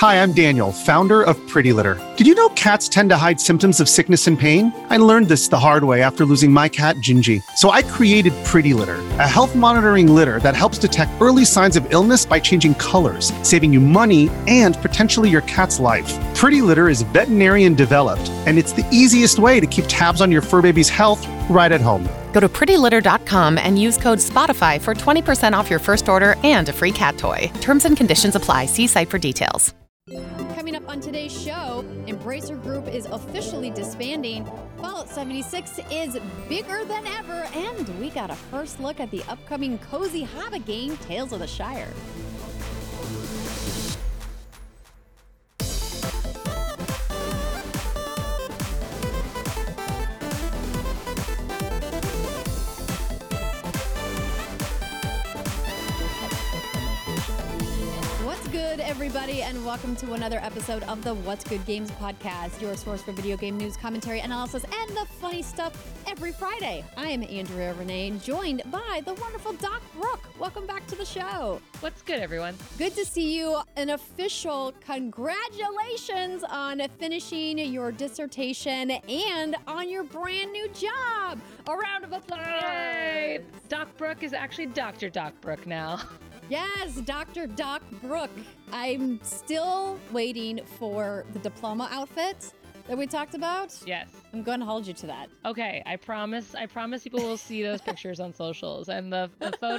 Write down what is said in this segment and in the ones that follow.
Hi, I'm Daniel, founder of Pretty Litter. Did you know cats tend to hide symptoms of sickness and pain? I learned this the hard way after losing my cat, Gingy. So I created Pretty Litter, a health monitoring litter that helps detect early signs of illness by changing colors, saving you money and potentially your cat's life. Pretty Litter is veterinarian developed, and it's the easiest way to keep tabs on your fur baby's health right at home. Go to prettylitter.com and use code SPOTIFY for 20% off your first order and a free cat toy. Terms and conditions apply. See site for details. Coming up on today's show, Embracer Group is officially disbanding, Fallout 76 is bigger than ever, and we got a first look at the upcoming cozy Hobbit game, Tales of the Shire. Everybody, and welcome to another episode of the What's Good Games podcast, your source for video game news, commentary, analysis, and the funny stuff every Friday. I am Andrea Renee, joined by the wonderful Doc Brooke. Welcome back to the show. What's good, everyone? Good to see you. An official congratulations on finishing your dissertation and on your brand new job. A round of applause. Yay! Doc Brooke is actually Dr. Doc Brooke now. Yes, Dr. Doc Brooke. I'm still waiting for the diploma outfit that we talked about. Yes. I'm going to hold you to that. Okay, I promise people will see those pictures on socials. And the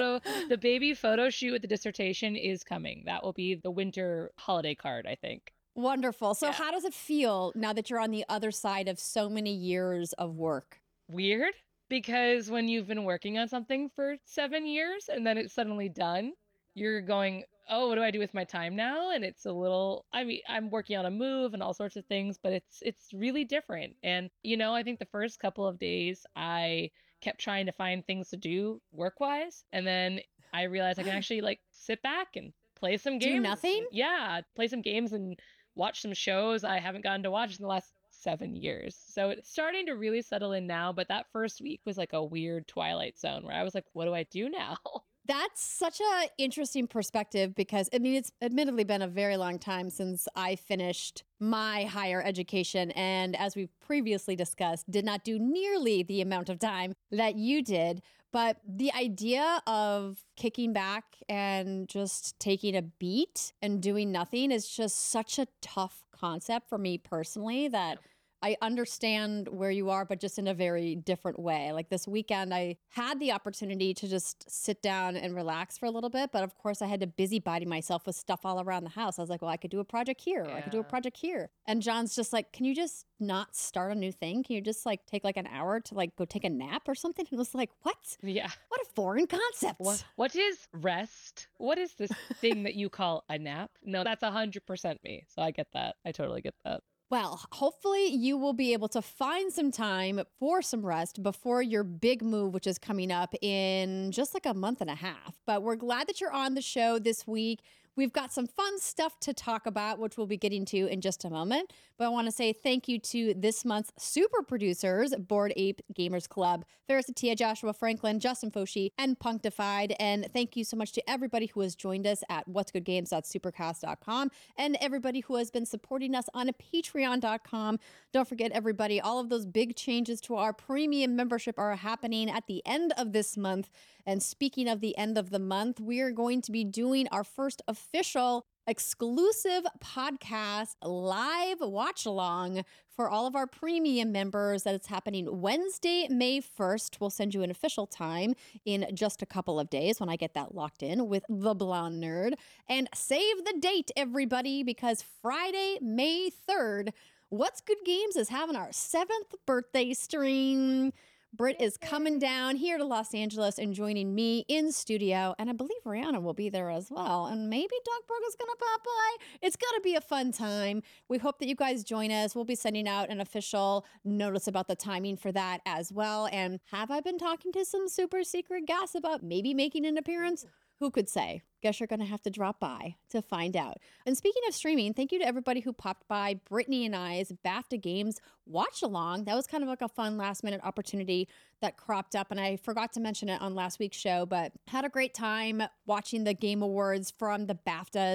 baby photo shoot with the dissertation is coming. That will be the winter holiday card, I think. Wonderful. So yeah. How does it feel now that you're on the other side of so many years of work? Weird, because when you've been working on something for 7 years and then it's suddenly done, you're going, oh, what do I do with my time now? And it's a little, I mean, I'm working on a move and all sorts of things, but it's really different. And, I think the first couple of days I kept trying to find things to do work-wise. And then I realized I can actually sit back and play some games. Do nothing? Yeah, play some games and watch some shows I haven't gotten to watch in the last 7 years. So it's starting to really settle in now. But that first week was like a weird Twilight Zone where I was like, what do I do now? That's such an interesting perspective because, it's admittedly been a very long time since I finished my higher education. And as we've previously discussed, did not do nearly the amount of time that you did. But the idea of kicking back and just taking a beat and doing nothing is just such a tough concept for me personally that I understand where you are, but just in a very different way. Like this weekend, I had the opportunity to just sit down and relax for a little bit. But of course, I had to busybody myself with stuff all around the house. I was like, well, I could do a project here. Or I could do a project here. And John's just like, can you just not start a new thing? Can you just take an hour to go take a nap or something? And I was like, what? Yeah. What a foreign concept. What is rest? What is this thing that you call a nap? No, that's 100% me. So I get that. I totally get that. Well, hopefully you will be able to find some time for some rest before your big move, which is coming up in just a month and a half. But we're glad that you're on the show this week. We've got some fun stuff to talk about, which we'll be getting to in just a moment. But I want to say thank you to this month's super producers, Bored Ape Gamers Club, Ferris Atia, Joshua Franklin, Justin Foshi, and Punctified. And thank you so much to everybody who has joined us at whatsgoodgames.supercast.com and everybody who has been supporting us on patreon.com. Don't forget, everybody, all of those big changes to our premium membership are happening at the end of this month. And speaking of the end of the month, we are going to be doing our first official exclusive podcast live watch along for all of our premium members. That it's happening Wednesday, May 1st. We'll send you an official time in just a couple of days when I get that locked in with the Blonde Nerd. And save the date, everybody, because Friday, May 3rd, What's Good Games is having our 7th birthday stream. Britt is coming down here to Los Angeles and joining me in studio. And I believe Rihanna will be there as well. And maybe Doc Brooke is going to pop by. It's going to be a fun time. We hope that you guys join us. We'll be sending out an official notice about the timing for that as well. And have I been talking to some super secret guests about maybe making an appearance? Who could say? Guess you're going to have to drop by to find out. And speaking of streaming, thank you to everybody who popped by Brittany and I's BAFTA Games watch along. That was kind of a fun last minute opportunity that cropped up. And I forgot to mention it on last week's show, but had a great time watching the Game Awards from the BAFTAs.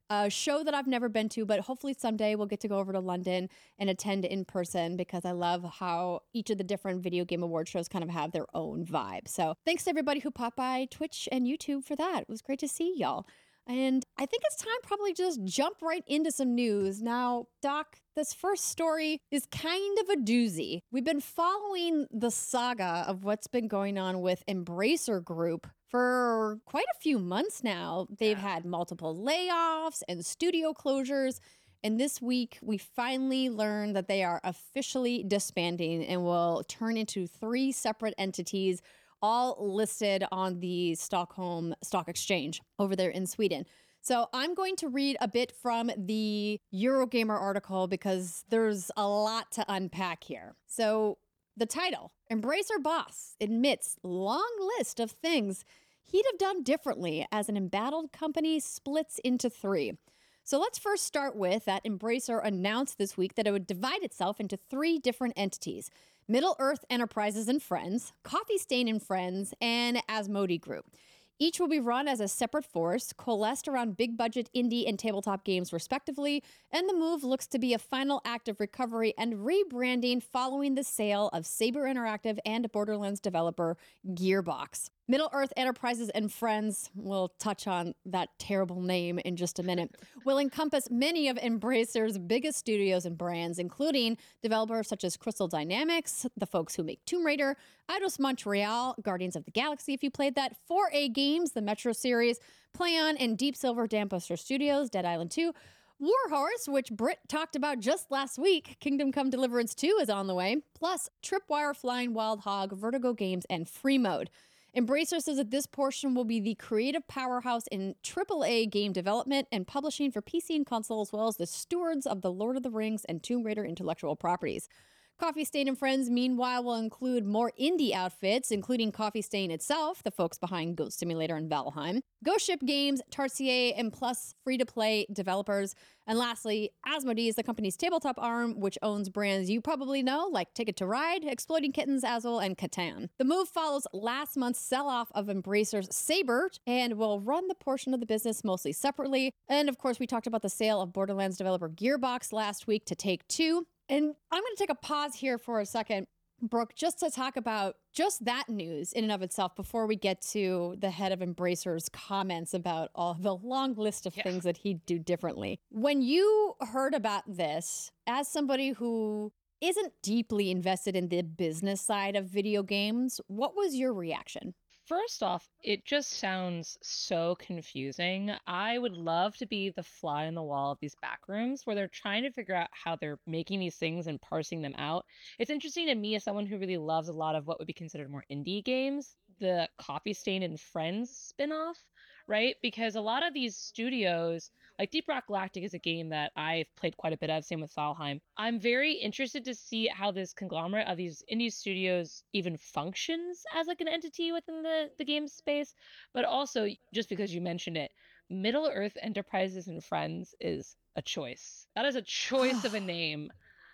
a show that I've never been to, but hopefully someday we'll get to go over to London and attend in person because I love how each of the different video game award shows kind of have their own vibe. So thanks to everybody who popped by Twitch and YouTube for that. It was great to see y'all. And I think it's time probably just jump right into some news. Now, Doc, this first story is kind of a doozy. We've been following the saga of what's been going on with Embracer Group for quite a few months now. They've had multiple layoffs and studio closures. And this week, we finally learned that they are officially disbanding and will turn into 3 separate entities, all listed on the Stockholm Stock Exchange over there in Sweden. So I'm going to read a bit from the Eurogamer article because there's a lot to unpack here. So the title, Embracer boss admits long list of things he'd have done differently as an embattled company splits into 3. So let's first start with that Embracer announced this week that it would divide itself into 3 different entities: Middle-earth Enterprises and Friends, Coffee Stain and Friends, and Asmodee Group. Each will be run as a separate force, coalesced around big-budget indie and tabletop games respectively, and the move looks to be a final act of recovery and rebranding following the sale of Saber Interactive and Borderlands developer Gearbox. Middle-earth Enterprises and Friends, we'll touch on that terrible name in just a minute, will encompass many of Embracer's biggest studios and brands, including developers such as Crystal Dynamics, the folks who make Tomb Raider, Eidos Montreal, Guardians of the Galaxy if you played that, 4A Games, the Metro series, PlayOn and Deep Silver Dambuster Studios, Dead Island 2, Warhorse, which Britt talked about just last week, Kingdom Come Deliverance 2 is on the way, plus Tripwire, Flying Wild Hog, Vertigo Games, and Free Mode. Embracer says that this portion will be the creative powerhouse in AAA game development and publishing for PC and console, as well as the stewards of the Lord of the Rings and Tomb Raider intellectual properties. Coffee Stain and Friends, meanwhile, will include more indie outfits, including Coffee Stain itself, the folks behind Goat Simulator and Valheim, Ghost Ship Games, Tarsier, and plus free-to-play developers. And lastly, Asmodee is the company's tabletop arm, which owns brands you probably know, like Ticket to Ride, Exploding Kittens, Azul, and Catan. The move follows last month's sell-off of Embracer's Saber and will run the portion of the business mostly separately. And of course, we talked about the sale of Borderlands developer Gearbox last week to Take-Two. And I'm going to take a pause here for a second, Brooke, just to talk about just that news in and of itself before we get to the head of Embracer's comments about all the long list of things that he'd do differently. When you heard about this, as somebody who isn't deeply invested in the business side of video games, what was your reaction? First off, it just sounds so confusing. I would love to be the fly on the wall of these back rooms where they're trying to figure out how they're making these things and parsing them out. It's interesting to me as someone who really loves a lot of what would be considered more indie games, the Coffee Stain and Friends spinoff, right? Because a lot of these studios, like Deep Rock Galactic is a game that I've played quite a bit of, same with Valheim. I'm very interested to see how this conglomerate of these indie studios even functions as like an entity within the game space. But also, just because you mentioned it, Middle-earth Enterprises and Friends is a choice. That is a choice of a name.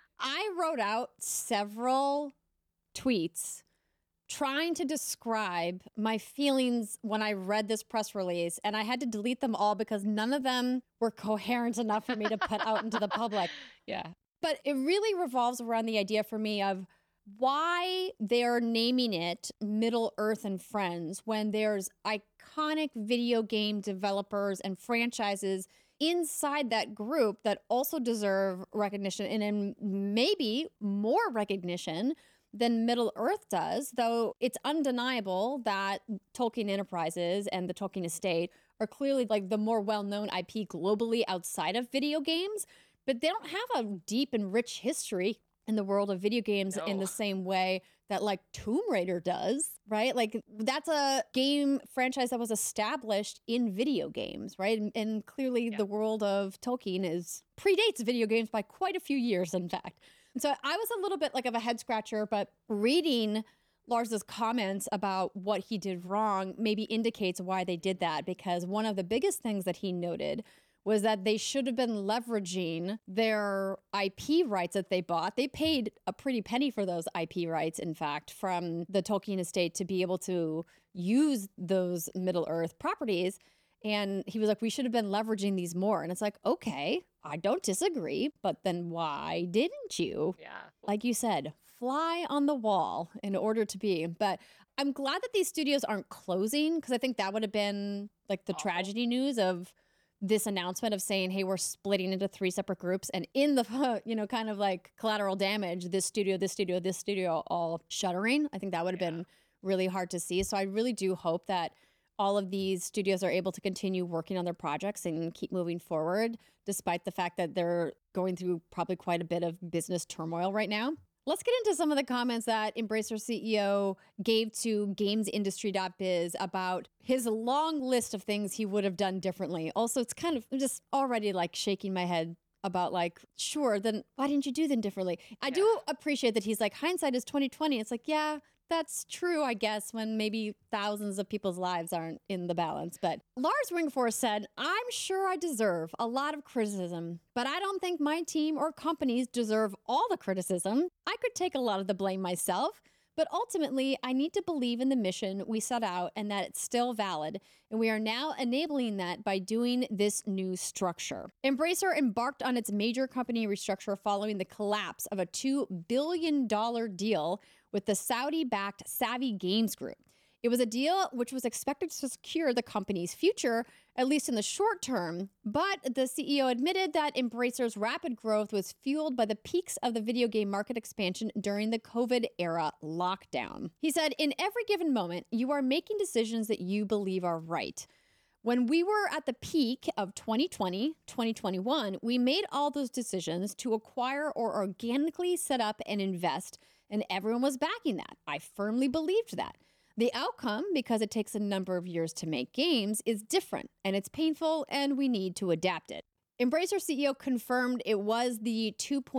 I wrote out several tweets trying to describe my feelings when I read this press release, and I had to delete them all because none of them were coherent enough for me to put out into the public. Yeah. But it really revolves around the idea for me of why they're naming it Middle-earth and Friends when there's iconic video game developers and franchises inside that group that also deserve recognition and maybe more recognition than Middle-earth does, though it's undeniable that Tolkien Enterprises and the Tolkien estate are clearly like the more well-known IP globally outside of video games, but they don't have a deep and rich history in the world of video games in the same way that like Tomb Raider does, right? Like that's a game franchise that was established in video games, right? And clearly the world of Tolkien predates video games by quite a few years, in fact. And so I was a little bit like of a head scratcher, but reading Lars's comments about what he did wrong maybe indicates why they did that, because one of the biggest things that he noted was that they should have been leveraging their IP rights that they bought. They paid a pretty penny for those IP rights, in fact, from the Tolkien estate to be able to use those Middle-earth properties. And he was like, we should have been leveraging these more. And it's like, okay, I don't disagree, but then why didn't you? Yeah. Like you said, fly on the wall in order to be. But I'm glad that these studios aren't closing, because I think that would have been like the Awful. tragedy news of this announcement of saying, hey, we're splitting into 3 separate groups. And in the, kind of like collateral damage, this studio, all shuttering. I think that would have been really hard to see. So I really do hope that all of these studios are able to continue working on their projects and keep moving forward, despite the fact that they're going through probably quite a bit of business turmoil right now. Let's get into some of the comments that Embracer CEO gave to GamesIndustry.biz about his long list of things he would have done differently. Also, it's kind of just already like shaking my head about like, sure, then why didn't you do them differently? I do appreciate that he's like, hindsight is 2020. It's like, yeah, that's true, I guess, when maybe thousands of people's lives aren't in the balance. But Lars Ringforth said, I'm sure I deserve a lot of criticism, but I don't think my team or companies deserve all the criticism. I could take a lot of the blame myself, but ultimately, I need to believe in the mission we set out and that it's still valid. And we are now enabling that by doing this new structure. Embracer embarked on its major company restructure following the collapse of a $2 billion deal with the Saudi-backed Savvy Games Group. It was a deal which was expected to secure the company's future, at least in the short term, but the CEO admitted that Embracer's rapid growth was fueled by the peaks of the video game market expansion during the COVID-era lockdown. He said, in every given moment, you are making decisions that you believe are right. When we were at the peak of 2020, 2021, we made all those decisions to acquire or organically set up and invest, and everyone was backing that. I firmly believed that. The outcome, because it takes a number of years to make games, is different, and it's painful, and we need to adapt it. Embracer CEO confirmed it was the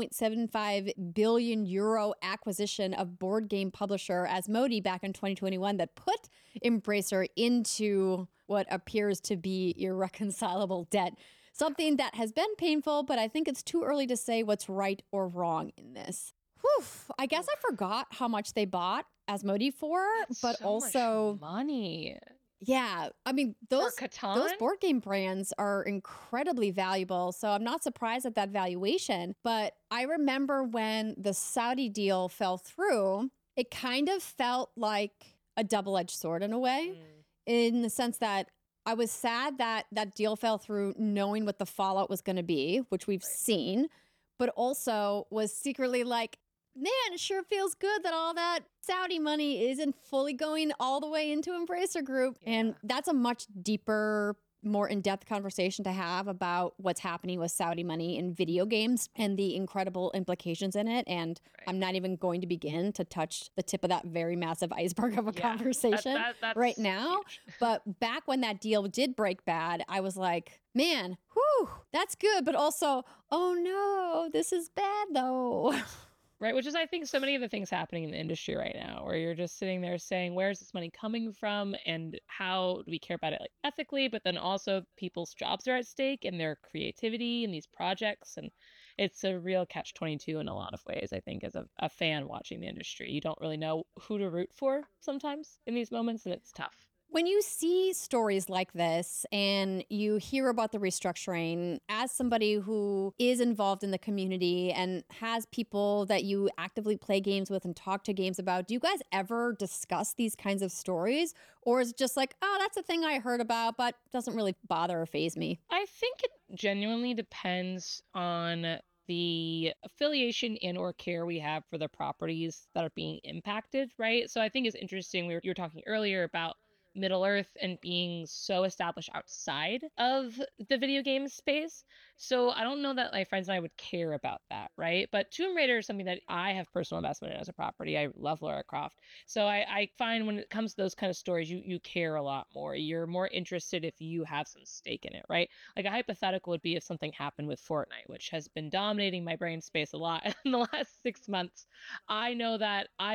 2.75 billion euro acquisition of board game publisher Asmodee back in 2021 that put Embracer into what appears to be irreconcilable debt. Something that has been painful, but I think it's too early to say what's right or wrong in this. Whew, I guess I forgot how much they bought Asmodee for, but so also much money. Yeah, I mean, those Catan? board game brands are incredibly valuable, so I'm not surprised at that valuation. But I remember when the Saudi deal fell through, it kind of felt like a double-edged sword in a way, in the sense that I was sad that that deal fell through knowing what the fallout was going to be, which we've seen, but also was secretly like, man, it sure feels good that all that Saudi money isn't fully going all the way into Embracer Group. Yeah. And that's a much deeper, more in-depth conversation to have about what's happening with Saudi money in video games and the incredible implications in it. And I'm not even going to begin to touch the tip of that very massive iceberg of a conversation that's right now. huge. But back when that deal did break bad, I was like, man, whew, that's good. But also, oh no, this is bad though. Right, which is, I think, so many of the things happening in the industry right now, where you're just sitting there saying, where's this money coming from and how do we care about it like ethically, but then also people's jobs are at stake and their creativity in these projects. And it's a real catch-22 in a lot of ways, I think, as a fan watching the industry. You don't really know who to root for sometimes in these moments, and it's tough. When you see stories like this and you hear about the restructuring, as somebody who is involved in the community and has people that you actively play games with and talk to games about, do you guys ever discuss these kinds of stories? Or is it just like, oh, that's a thing I heard about, but doesn't really bother or faze me? I think it genuinely depends on the affiliation and or care we have for the properties that are being impacted, right? So I think it's interesting. You were talking earlier about Middle Earth and being so established outside of the video game space. So I don't know that my friends and I would care about that, right? But Tomb Raider is something that I have personal investment in as a property. I love Lara Croft. So I find when it comes to those kind of stories, you care a lot more. You're more interested if you have some stake in it, right? Like a hypothetical would be if something happened with Fortnite, which has been dominating my brain space a lot in the last 6 months. I know that I would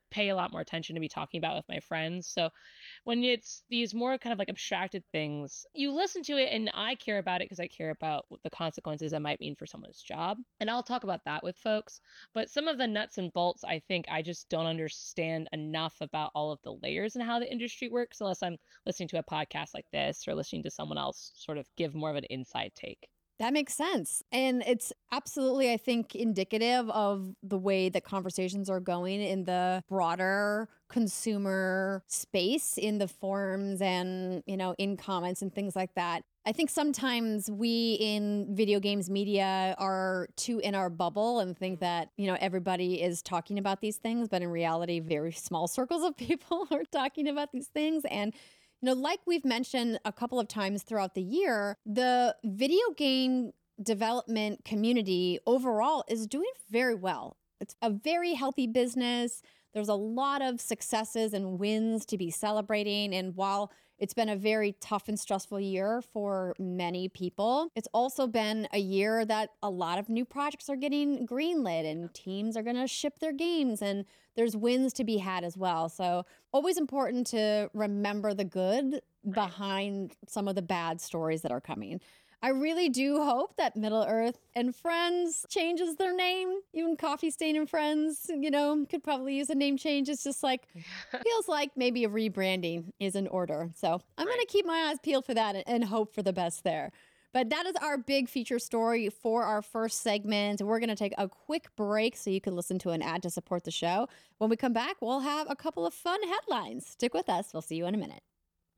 pay a lot more attention to be talking about with my friends. So when it's these more kind of like abstracted things, you listen to it and I care about it because I care about what the consequences it might mean for someone's job. And I'll talk about that with folks. But some of the nuts and bolts, I think I just don't understand enough about all of the layers and how the industry works unless I'm listening to a podcast like this or listening to someone else sort of give more of an inside take. That makes sense. And it's absolutely, I think, indicative of the way that conversations are going in the broader consumer space, in the forums and, in comments and things like that. I think sometimes we in video games media are too in our bubble and think that, everybody is talking about these things, but in reality, very small circles of people are talking about these things. And like we've mentioned a couple of times throughout the year, the video game development community overall is doing very well. It's a very healthy business. There's a lot of successes and wins to be celebrating. And while it's been a very tough and stressful year for many people, it's also been a year that a lot of new projects are getting greenlit and teams are going to ship their games, and there's wins to be had as well. So always important to remember the good behind some of the bad stories that are coming. I really do hope that Middle Earth and Friends changes their name. Even Coffee Stain and Friends, could probably use a name change. It's just like, feels like maybe a rebranding is in order. So I'm going to keep my eyes peeled for that and hope for the best there. But that is our big feature story for our first segment. We're going to take a quick break so you can listen to an ad to support the show. When we come back, we'll have a couple of fun headlines. Stick with us. We'll see you in a minute.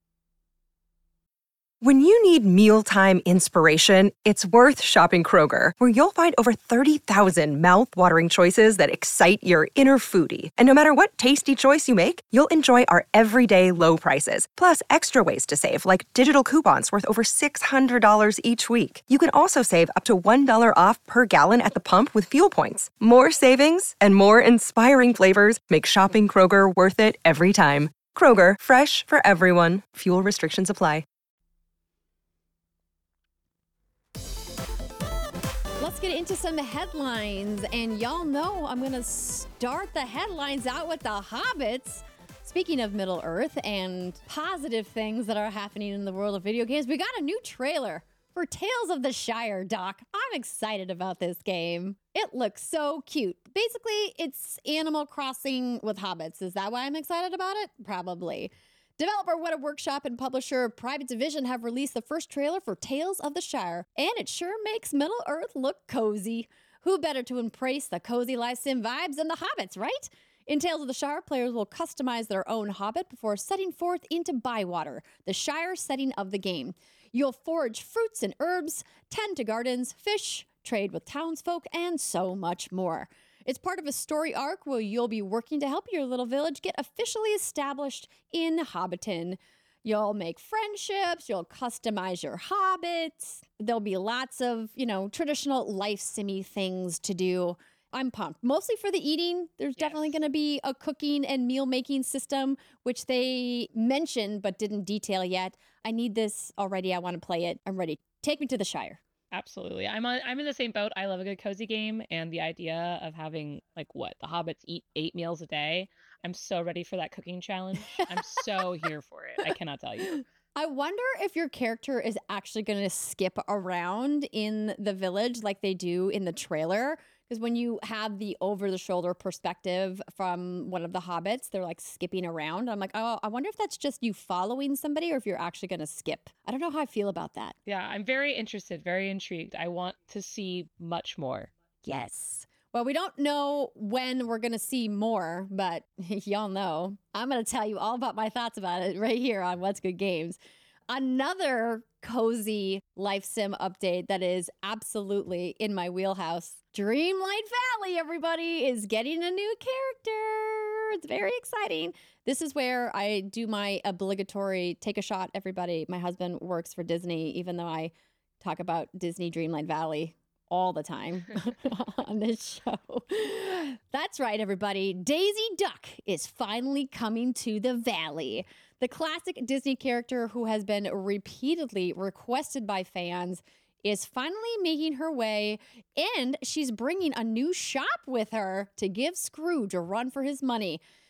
When you need mealtime inspiration, it's worth shopping Kroger, where you'll find over 30,000 mouth-watering choices that excite your inner foodie. And no matter what tasty choice you make, you'll enjoy our everyday low prices, plus extra ways to save, like digital coupons worth over $600 each week. You can also save up to $1 off per gallon at the pump with fuel points. More savings and more inspiring flavors make shopping Kroger worth it every time. Kroger, fresh for everyone. Fuel restrictions apply. Let's get into some headlines, and y'all know I'm going to start the headlines out with the Hobbits. Speaking of Middle Earth and positive things that are happening in the world of video games, we got a new trailer for Tales of the Shire, Doc. I'm excited about this game. It looks so cute. Basically, it's Animal Crossing with hobbits. Is that why I'm excited about it? Probably. Developer Weta Workshop and publisher Private Division have released the first trailer for Tales of the Shire, and it sure makes Middle Earth look cozy. Who better to embrace the cozy life sim vibes than the hobbits, right? In Tales of the Shire, players will customize their own hobbit before setting forth into Bywater, the Shire setting of the game. You'll forage fruits and herbs, tend to gardens, fish, trade with townsfolk, and so much more. It's part of a story arc where you'll be working to help your little village get officially established in Hobbiton. You'll make friendships, you'll customize your hobbits. There'll be lots of, traditional life simmy things to do. I'm pumped. Mostly for the eating. There's definitely going to be a cooking and meal making system, which they mentioned but didn't detail yet. I need this already. I want to play it. I'm ready. Take me to the Shire. Absolutely. I'm in the same boat. I love a good cozy game, and the idea of having the hobbits eat 8 meals a day. I'm so ready for that cooking challenge. I'm so here for it. I cannot tell you. I wonder if your character is actually going to skip around in the village like they do in the trailer. Because when you have the over-the-shoulder perspective from one of the hobbits, they're skipping around. I'm oh, I wonder if that's just you following somebody or if you're actually going to skip. I don't know how I feel about that. Yeah, I'm very interested, very intrigued. I want to see much more. Yes. Well, we don't know when we're going to see more, but y'all know. I'm going to tell you all about my thoughts about it right here on What's Good Games. Another cozy life sim update that is absolutely in my wheelhouse. Dreamlight Valley, everybody, is getting a new character. It's very exciting. This is where I do my obligatory take a shot, everybody. My husband works for Disney, even though I talk about Disney Dreamlight Valley all the time on this show. That's right, everybody. Daisy Duck is finally coming to the valley. The classic Disney character who has been repeatedly requested by fans is finally making her way, and she's bringing a new shop with her to give Scrooge a run for his money.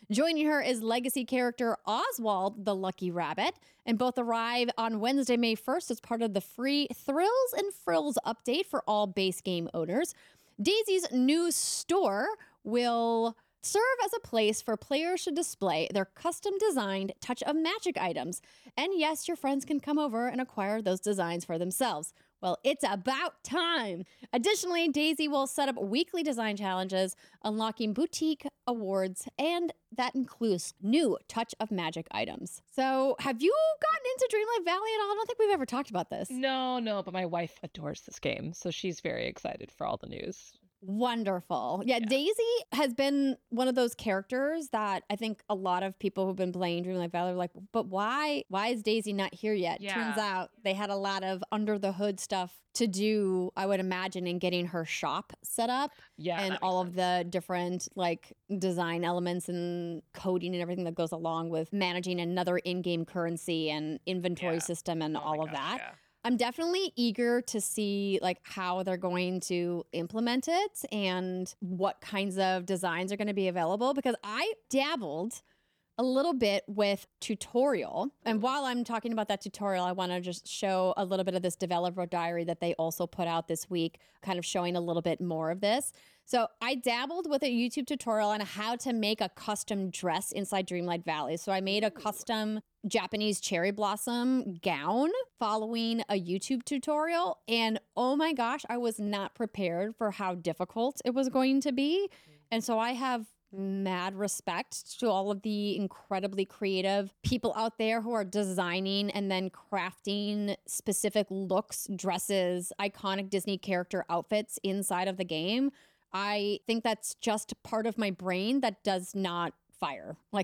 Joining her is legacy character Oswald the Lucky Rabbit, and both arrive on Wednesday, May 1st as part of the free Thrills and Frills update for all base game owners. DayZ's new store will serve as a place for players to display their custom-designed Touch of Magic items. And yes, your friends can come over and acquire those designs for themselves. Well, it's about time. Additionally, DayZ will set up weekly design challenges, unlocking boutique awards, and that includes new Touch of Magic items. So have you gotten into Dreamlight Valley at all? I don't think we've ever talked about this. No, but my wife adores this game, so she's very excited for all the news. Wonderful. Yeah, DayZ has been one of those characters that I think a lot of people who've been playing Dreamlight Valley are like, but why is DayZ not here yet? Yeah. Turns out they had a lot of under the hood stuff to do, I would imagine, in getting her shop set up. Yeah, And all of the different like design elements and coding and everything that goes along with managing another in-game currency and inventory system and all of that. Yeah. I'm definitely eager to see like how they're going to implement it and what kinds of designs are going to be available, because I dabbled a little bit with tutorial. And while I'm talking about that tutorial, I want to just show a little bit of this developer diary that they also put out this week, kind of showing a little bit more of this. So I dabbled with a YouTube tutorial on how to make a custom dress inside Dreamlight Valley. So I made a custom Japanese cherry blossom gown following a YouTube tutorial. And oh my gosh, I was not prepared for how difficult it was going to be. And so I have mad respect to all of the incredibly creative people out there who are designing and then crafting specific looks, dresses, iconic Disney character outfits inside of the game. I think that's just part of my brain that does not fire. Like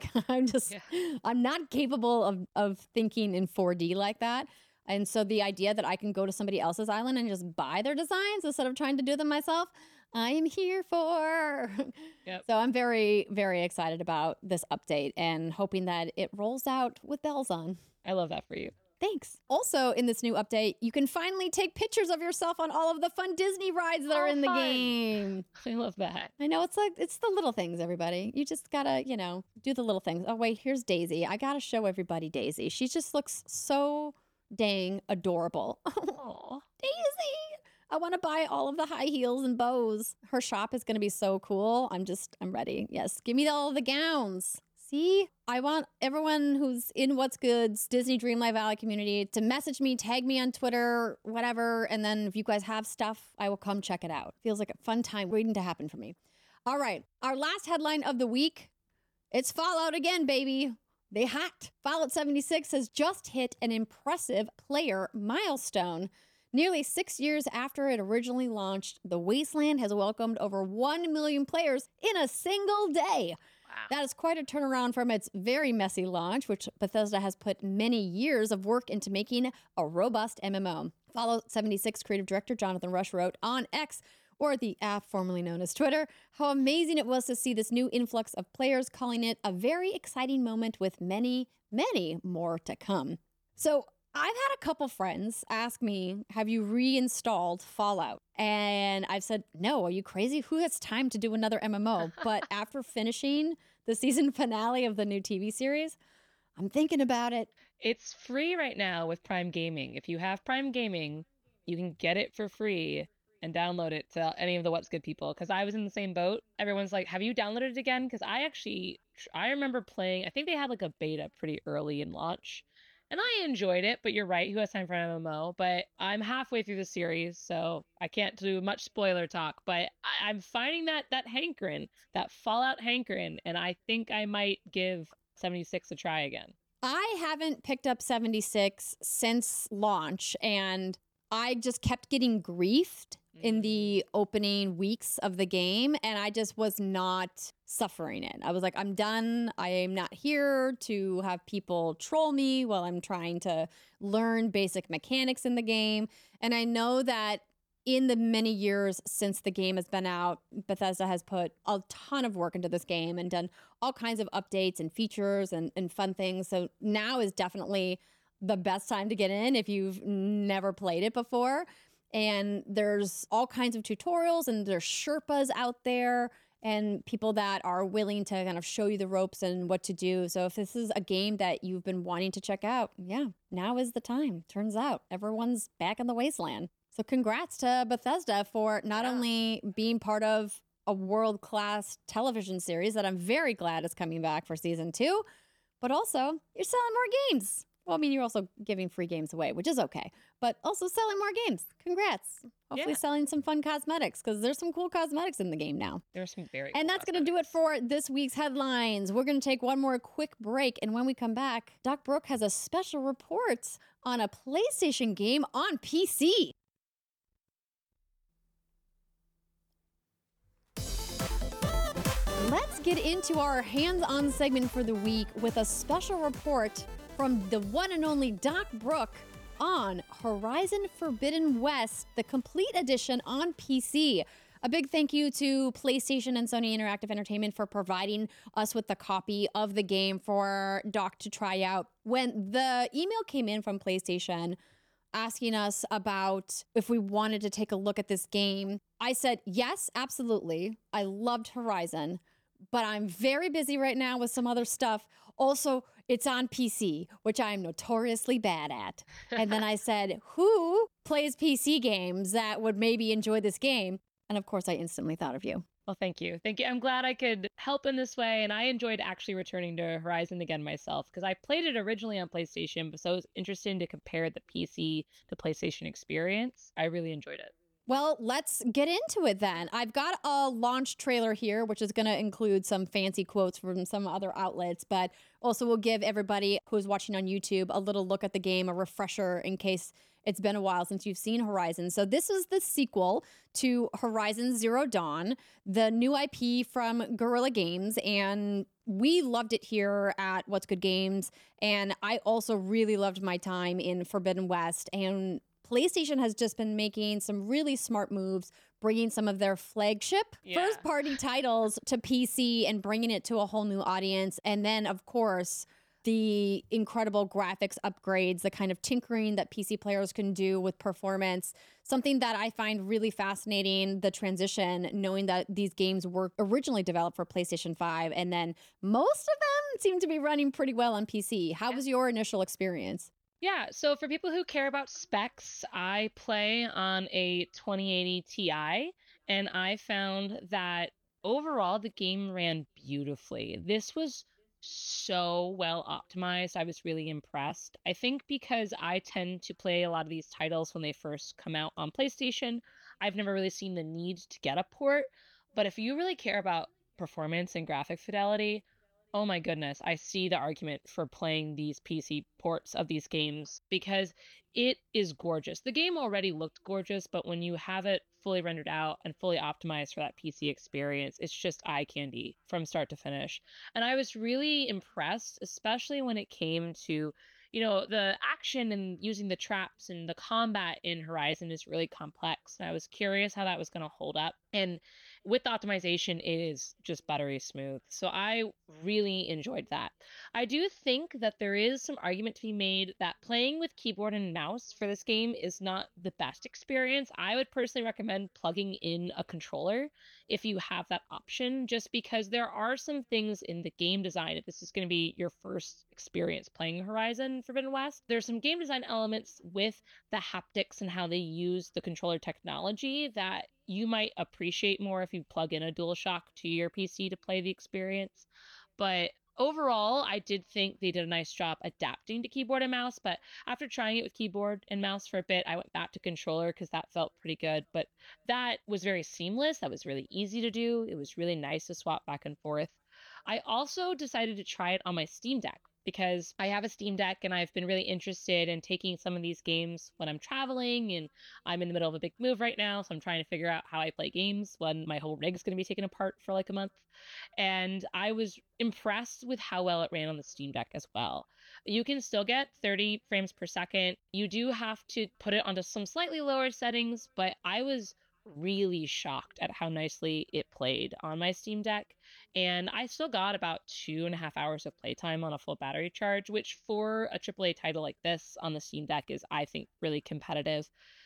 I'm not capable of thinking in 4D like that. And so the idea that I can go to somebody else's island and just buy their designs instead of trying to do them myself, I am here for. Yep. So I'm very, very excited about this update and hoping that it rolls out with bells on. I love that for you. Thanks. Also, in this new update, you can finally take pictures of yourself on all of the fun Disney rides that are in the game. I love that. I know, it's the little things, everybody. You just gotta, do the little things. Oh, wait, here's Daisy. I gotta show everybody Daisy. She just looks so dang adorable. Aw. Daisy! I want to buy all of the high heels and bows. Her shop is going to be so cool. I'm ready. Yes, give me all the gowns. See, I want everyone who's in What's Good's Disney Dreamlight Valley community to message me, tag me on Twitter, whatever. And then if you guys have stuff, I will come check it out. Feels like a fun time waiting to happen for me. All right, our last headline of the week. It's Fallout again, baby. They hot. Fallout 76 has just hit an impressive player milestone. Nearly 6 years after it originally launched, the Wasteland has welcomed over 1 million players in a single day. That is quite a turnaround from its very messy launch, which Bethesda has put many years of work into making a robust MMO. Fallout 76 creative director Jonathan Rush wrote on X, or the app formerly known as Twitter, how amazing it was to see this new influx of players, calling it a very exciting moment with many, many more to come. So I've had a couple friends ask me, have you reinstalled Fallout? And I've said, no, are you crazy? Who has time to do another MMO? But after finishing the season finale of the new TV series, I'm thinking about it. It's free right now with Prime Gaming. If you have Prime Gaming, you can get it for free and download it to any of the What's Good people. Because I was in the same boat. Everyone's like, have you downloaded it again? Because I remember playing, I think they had like a beta pretty early in launch. And I enjoyed it, but you're right, who has time for an MMO? But I'm halfway through the series, so I can't do much spoiler talk. But I'm finding that hankering, that Fallout hankering, and I think I might give 76 a try again. I haven't picked up 76 since launch, and I just kept getting griefed in the opening weeks of the game, and I just was not suffering it. I was like, I'm done. I am not here to have people troll me while I'm trying to learn basic mechanics in the game. And I know that in the many years since the game has been out, Bethesda has put a ton of work into this game and done all kinds of updates and features and fun things. So now is definitely the best time to get in if you've never played it before. And there's all kinds of tutorials and there's Sherpas out there. and people that are willing to kind of show you the ropes and what to do. So if this is a game that you've been wanting to check out, yeah, now is the time. Turns out everyone's back in the wasteland. So congrats to Bethesda for not only being part of a world-class television series that I'm very glad is coming back for season 2, but also you're selling more games. Well, I mean, you're also giving free games away, which is okay, but also selling more games. Congrats. Hopefully selling some fun cosmetics, because there's some cool cosmetics in the game now. There's some very And cool that's going to do it for this week's headlines. We're going to take one more quick break, and when we come back, Doc Brooke has a special report on a PlayStation game on PC. Let's get into our hands-on segment for the week with a special report from the one and only Doc Brooke on Horizon Forbidden West, the complete edition on PC. A big thank you to PlayStation and Sony Interactive Entertainment for providing us with the copy of the game for Doc to try out. When the email came in from PlayStation asking us about if we wanted to take a look at this game, I said, yes, absolutely. I loved Horizon, but I'm very busy right now with some other stuff. Also, it's on PC, which I'm notoriously bad at. And then I said, who plays PC games that would maybe enjoy this game? And of course, I instantly thought of you. Well, thank you. Thank you. I'm glad I could help in this way. And I enjoyed actually returning to Horizon again myself, because I played it originally on PlayStation, but so it was interesting to compare the PC to PlayStation experience. I really enjoyed it. Well, let's get into it then. I've got a launch trailer here, which is going to include some fancy quotes from some other outlets, but also we'll give everybody who's watching on YouTube a little look at the game, a refresher in case it's been a while since you've seen Horizon. So this is the sequel to Horizon Zero Dawn, the new IP from Guerrilla Games, and we loved it here at What's Good Games, and I also really loved my time in Forbidden West, and PlayStation has just been making some really smart moves, bringing some of their flagship first-party titles to PC and bringing it to a whole new audience. And then, of course, the incredible graphics upgrades, the kind of tinkering that PC players can do with performance, something that I find really fascinating, the transition, knowing that these games were originally developed for PlayStation 5, and then most of them seem to be running pretty well on PC. How was your initial experience? Yeah, so for people who care about specs, I play on a 2080 Ti, and I found that overall the game ran beautifully. This was so well optimized. I was really impressed. I think because I tend to play a lot of these titles when they first come out on PlayStation, I've never really seen the need to get a port. But if you really care about performance and graphic fidelity, oh my goodness, I see the argument for playing these PC ports of these games, because it is gorgeous. The game already looked gorgeous, but when you have it fully rendered out and fully optimized for that PC experience, it's just eye candy from start to finish. And I was really impressed, especially when it came to, the action and using the traps, and the combat in Horizon is really complex. And I was curious how that was going to hold up. And with optimization, it is just buttery smooth. So I really enjoyed that. I do think that there is some argument to be made that playing with keyboard and mouse for this game is not the best experience. I would personally recommend plugging in a controller if you have that option, just because there are some things in the game design, if this is going to be your first experience playing Horizon Forbidden West, there's some game design elements with the haptics and how they use the controller technology that you might appreciate more if you plug in a DualShock to your PC to play the experience. But overall, I did think they did a nice job adapting to keyboard and mouse, but after trying it with keyboard and mouse for a bit, I went back to controller because that felt pretty good. But that was very seamless. That was really easy to do. It was really nice to swap back and forth. I also decided to try it on my Steam Deck, because I have a Steam Deck and I've been really interested in taking some of these games when I'm traveling, and I'm in the middle of a big move right now, so I'm trying to figure out how I play games when my whole rig's going to be taken apart for like a month. And I was impressed with how well it ran on the Steam Deck as well. You can still get 30 frames per second. You do have to put it onto some slightly lower settings, but I was really shocked at how nicely it played on my Steam Deck. And I still got about 2.5 hours of playtime on a full battery charge, which for a AAA title like this on the Steam Deck is, I think, really competitive.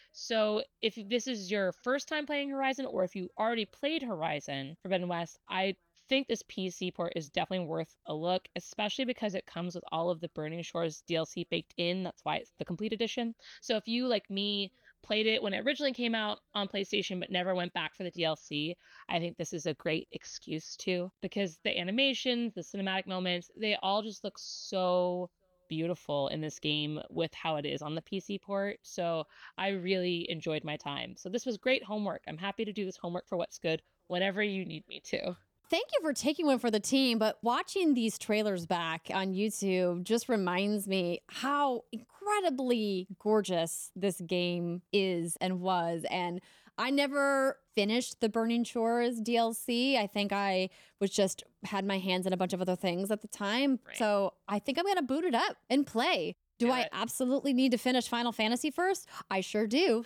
So if this is your first time playing Horizon, or if you already played Horizon Forbidden West, I think this PC port is definitely worth a look, especially because it comes with all of the Burning Shores DLC baked in. That's why it's the complete edition. So if you, like me, played it when it originally came out on PlayStation but never went back for the DLC, I think this is a great excuse to, because the animations, the cinematic moments, they all just look so beautiful in this game with how it is on the PC port. So I really enjoyed my time. So this was great homework. I'm happy to do this homework for What's Good whenever you need me to. Thank you for taking one for the team, but watching these trailers back on YouTube just reminds me how incredibly gorgeous this game is and was. And I never finished the Burning Shores DLC. I think I was just had my hands in a bunch of other things at the time. Right. So I think I'm going to boot it up and play. Do I absolutely need to finish Final Fantasy first? I sure do.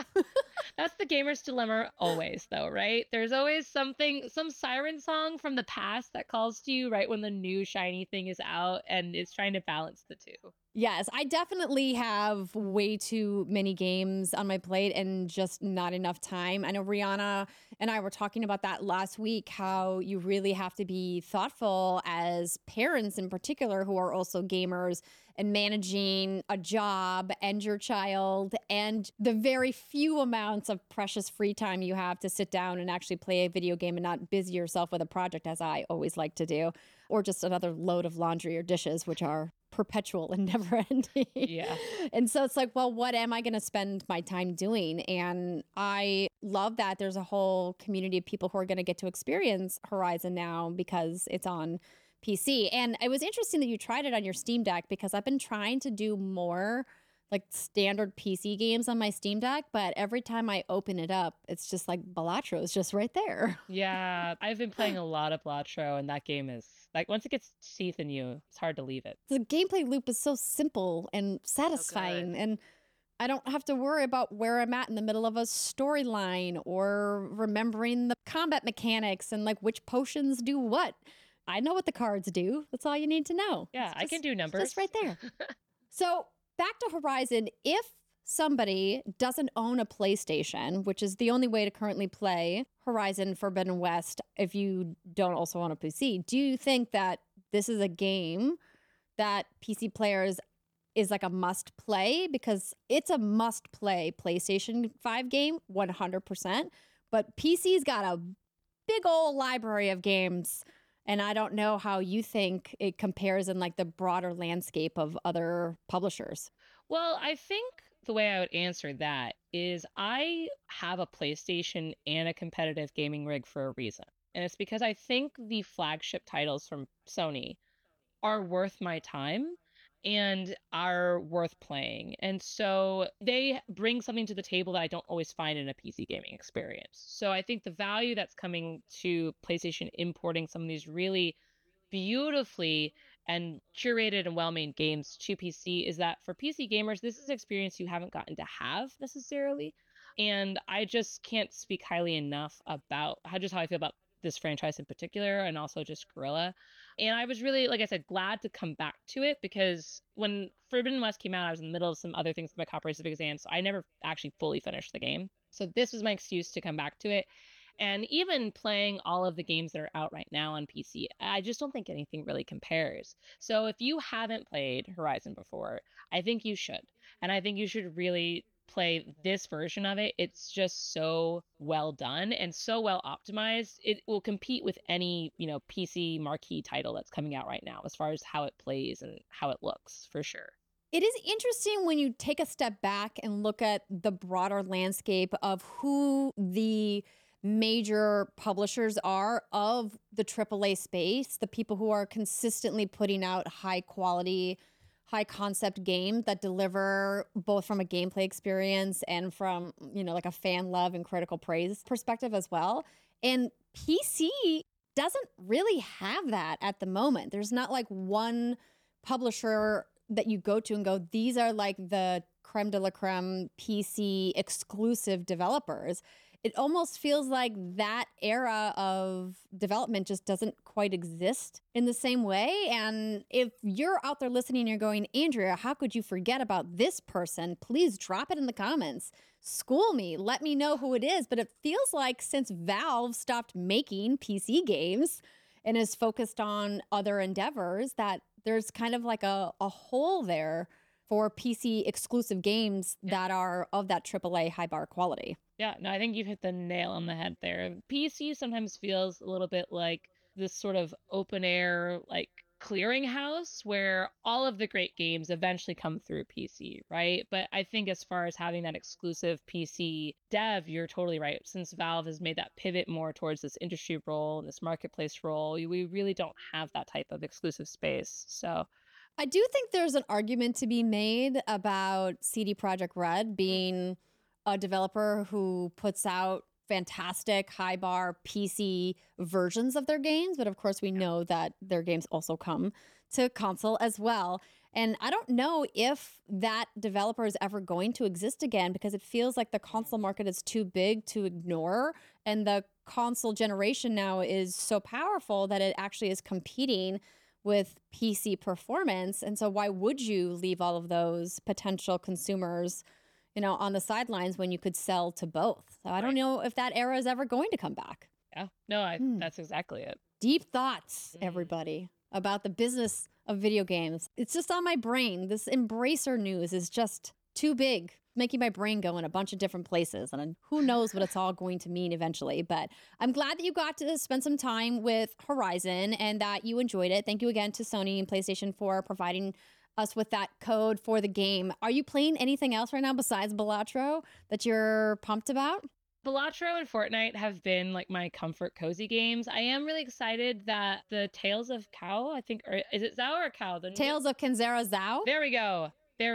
That's the gamer's dilemma always, though, right? There's always something, some siren song from the past that calls to you right when the new shiny thing is out, and it's trying to balance the two. Yes, I definitely have way too many games on my plate and just not enough time. I know Rihanna and I were talking about that last week, how you really have to be thoughtful as parents in particular who are also gamers and managing a job and your child and the very few amounts of precious free time you have to sit down and actually play a video game and not busy yourself with a project, as I always like to do, or just another load of laundry or dishes, which are perpetual and never ending. Yeah. And so it's like, well, what am I going to spend my time doing? And I love that there's a whole community of people who are going to get to experience Horizon now because it's on PC. And it was interesting that you tried it on your Steam Deck, because I've been trying to do more like standard PC games on my Steam Deck, but every time I open it up, it's just like Balatro is just right there. Yeah, I've been playing a lot of Blatro, and that game is like, once it gets teeth in you, it's hard to leave it. The gameplay loop is so simple and satisfying, and I don't have to worry about where I'm at in the middle of a storyline or remembering the combat mechanics and like which potions do what. I know what the cards do. That's all you need to know. Yeah, I can do numbers. Just right there. So back to Horizon. If somebody doesn't own a PlayStation, which is the only way to currently play Horizon Forbidden West, if you don't also own a PC, do you think that this is a game that PC players is like a must play? Because it's a must play PlayStation 5 game, 100%. But PC's got a big old library of games, and I don't know how you think it compares in like the broader landscape of other publishers. Well, I think the way I would answer that is I have a PlayStation and a competitive gaming rig for a reason. And it's because I think the flagship titles from Sony are worth my time and are worth playing. And so they bring something to the table that I don't always find in a PC gaming experience. So I think the value that's coming to PlayStation importing some of these really beautifully and curated and well-made games to PC is that for PC gamers, this is an experience you haven't gotten to have necessarily. And I just can't speak highly enough about how I feel about this franchise in particular, and also just Guerrilla. And I was really, like I said, glad to come back to it, because when Forbidden West came out, I was in the middle of some other things for my comprehensive exam, so I never actually fully finished the game. So this was my excuse to come back to it. And even playing all of the games that are out right now on PC, I just don't think anything really compares. So if you haven't played Horizon before, I think you should. And I think you should really play this version of it. It's just so well done and so well optimized. It will compete with any, PC marquee title that's coming out right now as far as how it plays and how it looks, for sure. It is interesting when you take a step back and look at the broader landscape of who the major publishers are of the AAA space, the people who are consistently putting out high quality, high concept games that deliver both from a gameplay experience and from, like a fan love and critical praise perspective as well. And PC doesn't really have that at the moment. There's not like one publisher that you go to and go, these are like the creme de la creme PC exclusive developers. It almost feels like that era of development just doesn't quite exist in the same way. And if you're out there listening and you're going, Andrea, how could you forget about this person? Please drop it in the comments school me. Let me know who it is. But it feels like since Valve stopped making PC games and is focused on other endeavors, that there's kind of like a hole there for PC exclusive games that are of that AAA high bar quality. Yeah, no, I think you've hit the nail on the head there. PC sometimes feels a little bit like this sort of open air, like clearinghouse where all of the great games eventually come through PC, right? But I think as far as having that exclusive PC dev, you're totally right. Since Valve has made that pivot more towards this industry role and this marketplace role, we really don't have that type of exclusive space. So I do think there's an argument to be made about CD Projekt Red being a developer who puts out fantastic high bar PC versions of their games. But of course, we know that their games also come to console as well. And I don't know if that developer is ever going to exist again because it feels like the console market is too big to ignore. And the console generation now is so powerful that it actually is competing with PC performance. And so why would you leave all of those potential consumers, on the sidelines when you could sell to both? So I don't know if that era is ever going to come back. Yeah, no, that's exactly it. Deep thoughts, everybody, about the business of video games. It's just on my brain. This Embracer news is just too big, making my brain go in a bunch of different places. And who knows what it's all going to mean eventually. But I'm glad that you got to spend some time with Horizon and that you enjoyed it. Thank you again to Sony and PlayStation for providing us with that code for the game. Are you playing anything else right now besides Balatro that you're pumped about? Balatro and Fortnite have been like my comfort cozy games. I am really excited that the Tales of Cow, I think, or is it Zhao or Cow? Tales of Kenzera Zhao? There we go.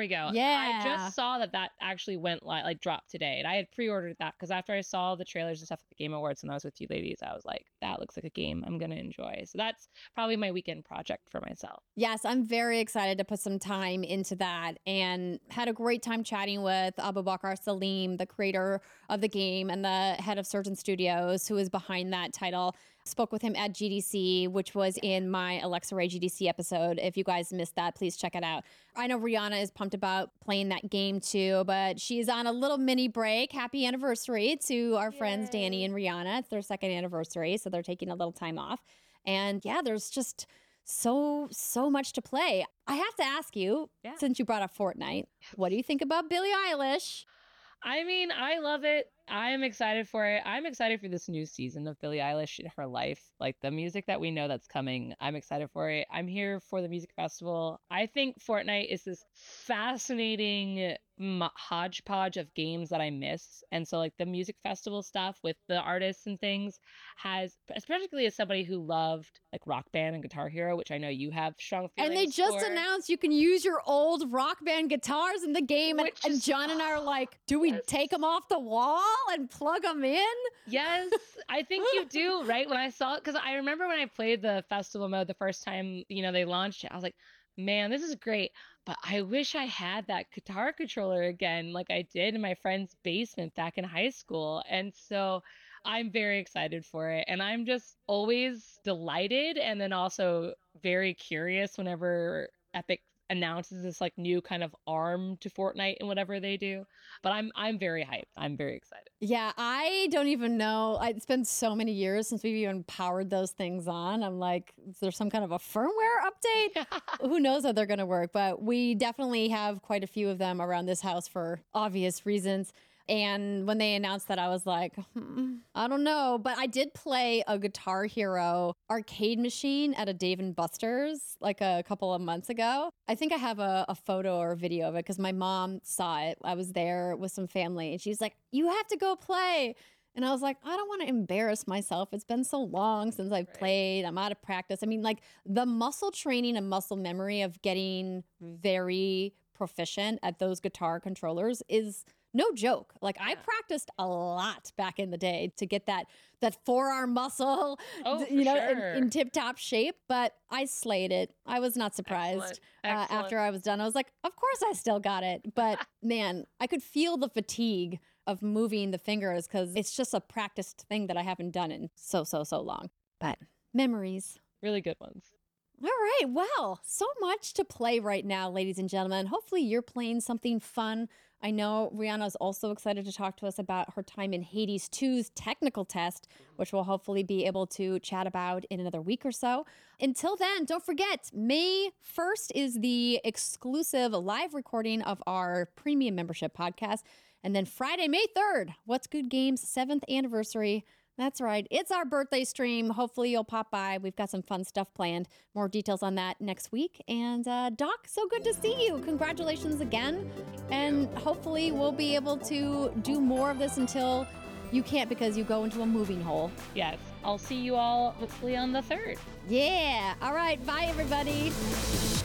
Yeah. I just saw that actually went like dropped today, and I had pre-ordered that because after I saw the trailers and stuff at the Game Awards and I was with you ladies, I was like, that looks like a game I'm gonna enjoy. So that's probably my weekend project for myself. Yes, I'm very excited to put some time into that and had a great time chatting with Abubakar Salim, the creator of the game and the head of Surgeon Studios, who is behind that title. Spoke with him at GDC, which was in my Alexa Ray GDC episode. If you guys missed that, please check it out. I know Rihanna is pumped about playing that game too, but she's on a little mini break. Happy anniversary to our friends Danny and Rihanna. It's their second anniversary, so they're taking a little time off. And yeah, there's just so much to play. I have to ask you, since you brought up Fortnite, what do you think about Billie Eilish? I mean, I love it. I'm excited for it. I'm excited for this new season of Billie Eilish in her life. Like the music that we know that's coming, I'm excited for it. I'm here for the music festival. I think Fortnite is this fascinating hodgepodge of games that I miss. And so like the music festival stuff with the artists and things has, especially as somebody who loved like Rock Band and Guitar Hero, which I know you have strong feelings And they just for. announced you can use your old Rock Band guitars in the game. And John and I are like, do we take them off the wall and plug them in? Yes, I think you do, right? When I saw it, because I remember when I played the festival mode the first time, they launched it, I was like, man, this is great. But I wish I had that guitar controller again, like I did in my friend's basement back in high school. And so I'm very excited for it. And I'm just always delighted and then also very curious whenever Epic announces this like new kind of arm to Fortnite and whatever they do. But I'm very hyped. I'm very excited. Yeah, I don't even know. It's been so many years since we've even powered those things on. I'm like, is there some kind of a firmware update? Who knows how they're going to work? But we definitely have quite a few of them around this house for obvious reasons. And when they announced that, I was like, I don't know. But I did play a Guitar Hero arcade machine at a Dave & Buster's like a couple of months ago. I think I have a photo or a video of it because my mom saw it. I was there with some family and she's like, you have to go play. And I was like, I don't want to embarrass myself. It's been so long since I've played. I'm out of practice. I mean, like the muscle training and muscle memory of getting very proficient at those guitar controllers is no joke. Like I practiced a lot back in the day to get that forearm muscle, in tip-top shape, but I slayed it. I was not surprised. Excellent. After I was done. I was like, of course I still got it. But man, I could feel the fatigue of moving the fingers because it's just a practiced thing that I haven't done in so long. But memories. Really good ones. All right. Well, so much to play right now, ladies and gentlemen. Hopefully, you're playing something fun. I know Rihanna's also excited to talk to us about her time in Hades 2's technical test, which we'll hopefully be able to chat about in another week or so. Until then, don't forget, May 1st is the exclusive live recording of our premium membership podcast. And then Friday, May 3rd, What's Good Games 7th anniversary. That's right. It's our birthday stream. Hopefully you'll pop by. We've got some fun stuff planned. More details on that next week. And Doc, so good to see you. Congratulations again. And hopefully we'll be able to do more of this until you can't because you go into a moving hole. Yes. I'll see you all hopefully on the 3rd. Yeah. All right. Bye, everybody.